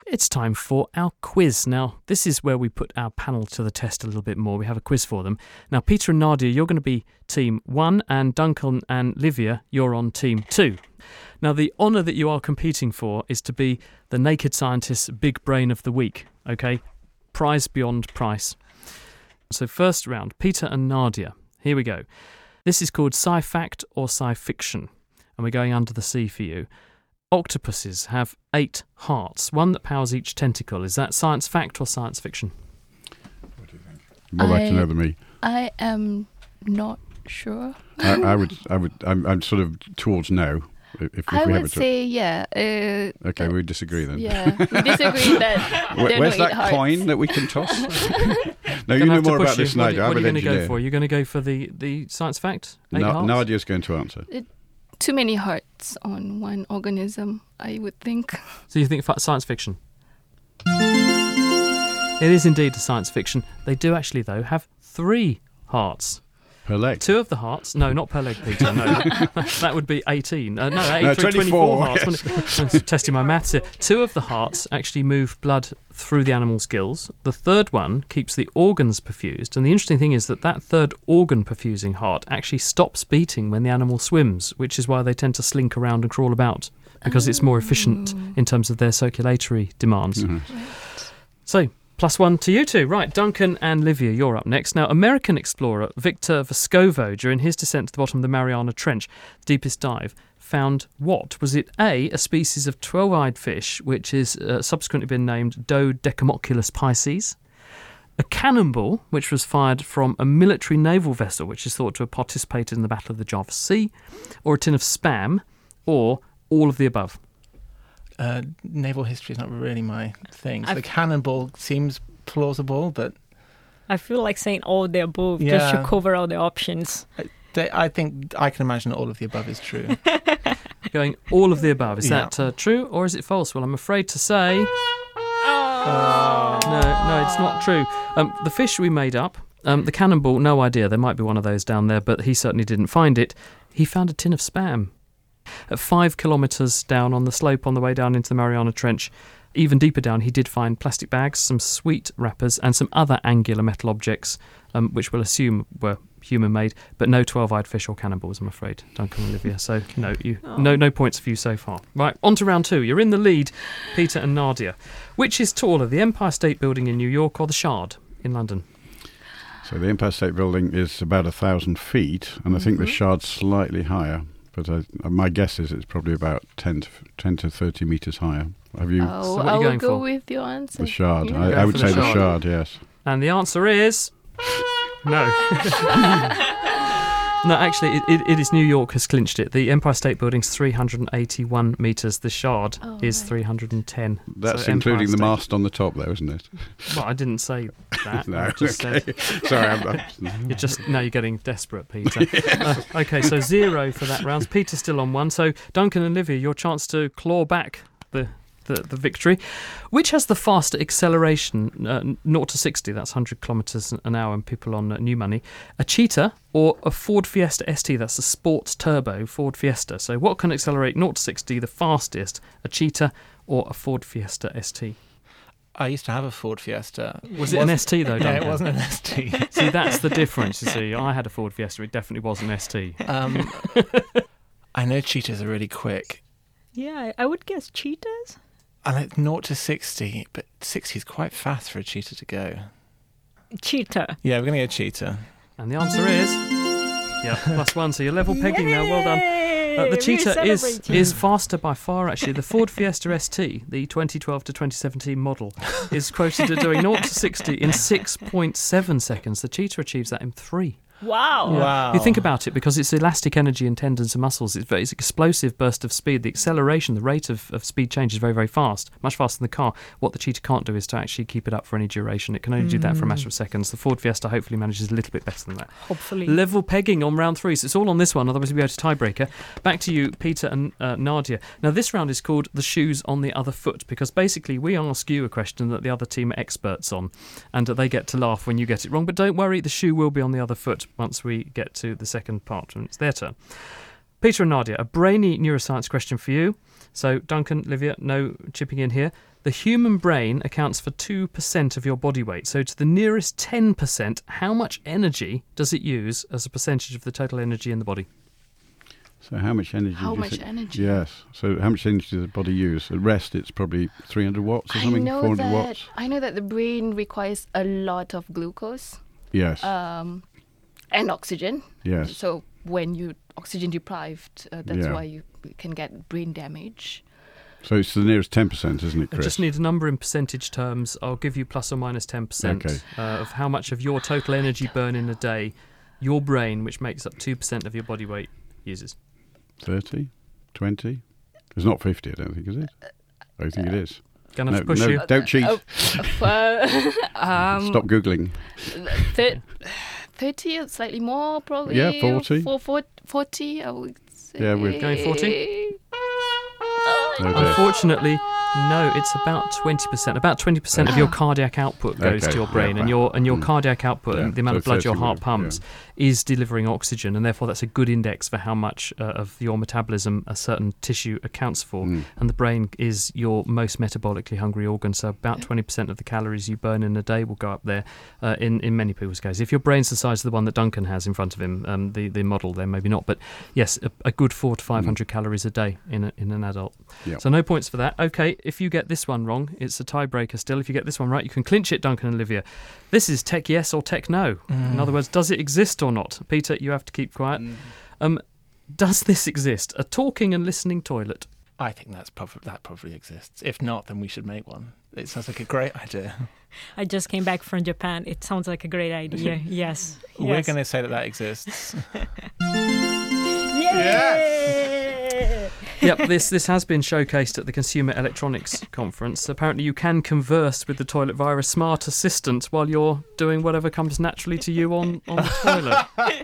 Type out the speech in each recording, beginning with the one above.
It's time for our quiz. Now, this is where we put our panel to the test a little bit more. We have a quiz for them. Now, Peter and Nadia, you're going to be team 1, and Duncan and Livia, you're on team 2. Now, the honour that you are competing for is to be the Naked Scientist's Big Brain of the Week, okay? Prize beyond price. So first round, Peter and Nadia. Here we go. This is called Sci-Fact or Sci-Fiction, and we're going under the sea for you. Octopuses have 8 hearts, one that powers each tentacle. Is that science fact or science fiction? What do you think? More like to know than me. I am not sure. I'm sort of towards no. I would say, yeah. Okay, we disagree then. Yeah, we disagree that Where's that coin that we can toss? No, you know more about this, Nadia. What are you going to go for? You're going to go for the science fact? Nadia's going to answer. Too many hearts on one organism, I would think. So you think science fiction? It is indeed a science fiction. They do actually, though, have 3 hearts. Per leg? 2 of the hearts. No, not per leg, Peter. No, that would be 18. No, 24 hearts. I'm testing my maths here. 2 of the hearts actually move blood through the animal's gills. The third one keeps the organs perfused. And the interesting thing is that third organ perfusing heart actually stops beating when the animal swims, which is why they tend to slink around and crawl about, because it's more efficient in terms of their circulatory demands. Mm-hmm. Right. So, +1 to you two. Right, Duncan and Livia, you're up next. Now, American explorer Victor Vescovo, during his descent to the bottom of the Mariana Trench, deepest dive, found what? Was it A, a species of 12-eyed fish, which is subsequently been named Dodecamoculus pisces, a cannonball, which was fired from a military naval vessel, which is thought to have participated in the Battle of the Java Sea, or a tin of Spam, or all of the above? Naval history is not really my thing. So the cannonball seems plausible, but I feel like saying all of the above just to cover all the options. I think I can imagine all of the above is true. Going all of the above. Is that true or is it false? Well, I'm afraid to say... No, it's not true. The fish we made up, the cannonball, no idea. There might be one of those down there, but he certainly didn't find it. He found a tin of Spam. At 5 kilometres down on the slope on the way down into the Mariana Trench, even deeper down, he did find plastic bags, some sweet wrappers, and some other angular metal objects, which we'll assume were human-made, but no 12-eyed fish or cannonballs, I'm afraid, Duncan and Olivia. So no points for you so far. Right, on to round 2. You're in the lead, Peter and Nadia. Which is taller, the Empire State Building in New York or the Shard in London? So the Empire State Building is about 1,000 feet, and I think the Shard's slightly higher. But my guess is it's probably about 10 to 30 metres higher. Have you? So what are you going for? I will go with your answer. The Shard. Yeah. I would say the Shard, yes. And the answer is... no. No, actually, it is New York has clinched it. The Empire State Building's 381 metres. The Shard is 310. That's so including the mast on the top, though, isn't it? Well, I didn't say that. No, I just said... Sorry, you're getting desperate, Peter. Okay, so 0 for that round. Peter's still on 1. So, Duncan and Livia, your chance to claw back the victory. Which has the faster acceleration, 0 to 60, that's 100 kilometres an hour, and people on new money, a Cheetah or a Ford Fiesta ST, that's a sports turbo Ford Fiesta. So what can accelerate 0 to 60 the fastest, a Cheetah or a Ford Fiesta ST? I used to have a Ford Fiesta. Was it an ST though, Duncan? Yeah, it wasn't an ST. See, that's the difference, you see. I had a Ford Fiesta, it definitely was an ST. I know Cheetahs are really quick. Yeah, I would guess Cheetahs. And it's 0 to 60, but 60 is quite fast for a Cheetah to go. Cheetah. Yeah, we're going to go Cheetah. And the answer is... Yeah, +1, so you're level pegging now, well done. The Cheetah is faster by far, actually. The Ford Fiesta ST, the 2012 to 2017 model, is quoted at doing 0 to 60 in 6.7 seconds. The Cheetah achieves that in 3. Wow. Yeah. Wow. You think about it, because it's elastic energy in tendons and muscles, it's explosive burst of speed. The acceleration, the rate of speed change is very, very fast, much faster than the car. What the Cheetah can't do is to actually keep it up for any duration. It can only do that for a matter of seconds. The Ford Fiesta hopefully manages a little bit better than that. Hopefully. Level pegging on round 3, so it's all on this one, otherwise we'll be able to tiebreaker. Back to you, Peter and Nadia. Now this round is called the shoes on the other foot, because basically we ask you a question that the other team are experts on, and they get to laugh when you get it wrong. But don't worry, the shoe will be on the other foot once we get to the second part, and it's their turn. Peter and Nadia, a brainy neuroscience question for you. So Duncan, Livia, no chipping in here. The human brain accounts for 2% of your body weight. So to the nearest 10%, how much energy does it use as a percentage of the total energy in the body? So how much energy? How much energy? Yes. So how much energy does the body use? At rest, it's probably 300 watts or something, 400 watts? I know that the brain requires a lot of glucose. Yes. And oxygen. Yes. So when you're oxygen deprived, that's why you can get brain damage. So it's the nearest 10%, isn't it, Chris? I just need a number in percentage terms. I'll give you plus or minus 10% of how much of your total energy burn in a day your brain, which makes up 2% of your body weight, uses. 30? 20? It's not 50, I don't think, is it? I don't think it is. Gonna have to push you. Don't cheat. Stop Googling. 30 or slightly more, probably. Yeah, 40. 40, I would say. Yeah, we're going 40. Okay. Unfortunately, no, it's about 20%. About 20% of your cardiac output goes to your brain, and your cardiac output, and the amount of blood your heart pumps, is delivering oxygen, and therefore that's a good index for how much of your metabolism a certain tissue accounts for. And the brain is your most metabolically hungry organ, so about 20% of the calories you burn in a day will go up there. In many people's case, if your brain's the size of the one that Duncan has in front of him, the model, then maybe not, but yes, a good 400 to 500 calories a day in an adult. Yep. So no points for that. Okay, if you get this one wrong, it's a tiebreaker still. If you get this one right, you can clinch it, Duncan and Olivia. This is tech yes or tech no. In other words, does it exist or not? Peter, you have to keep quiet. Does this exist? A talking and listening toilet? I think that probably exists. If not, then we should make one. It sounds like a great idea. I just came back from Japan. It sounds like a great idea. Yes. We're going to say that exists. Yes! Yep, this has been showcased at the Consumer Electronics Conference. Apparently you can converse with the toilet via a smart assistant while you're doing whatever comes naturally to you on the toilet.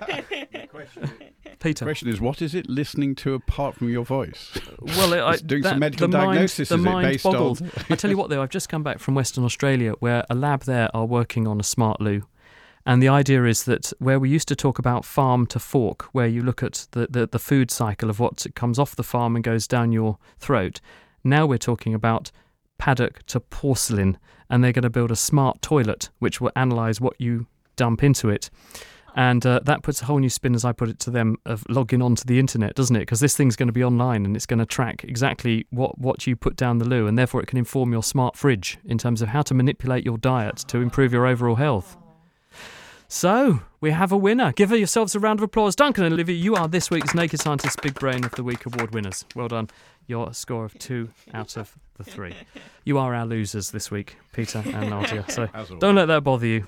Peter. The question is, what is it listening to apart from your voice? Well, it's doing some medical diagnosis, is it, based boggled. on... I tell you what, though, I've just come back from Western Australia, where a lab there are working on a smart loo. And the idea is that where we used to talk about farm to fork, where you look at the food cycle of what comes off the farm and goes down your throat, now we're talking about paddock to porcelain, and they're going to build a smart toilet which will analyse what you dump into it. And that puts a whole new spin, as I put it to them, of logging onto the internet, doesn't it? Because this thing's going to be online and it's going to track exactly what you put down the loo, and therefore it can inform your smart fridge in terms of how to manipulate your diet to improve your overall health. So, we have a winner. Give yourselves a round of applause. Duncan and Olivia, you are this week's Naked Scientist Big Brain of the Week award winners. Well done. Your score of 2 out of the 3. You are our losers this week, Peter and Nadia. So don't let that bother you.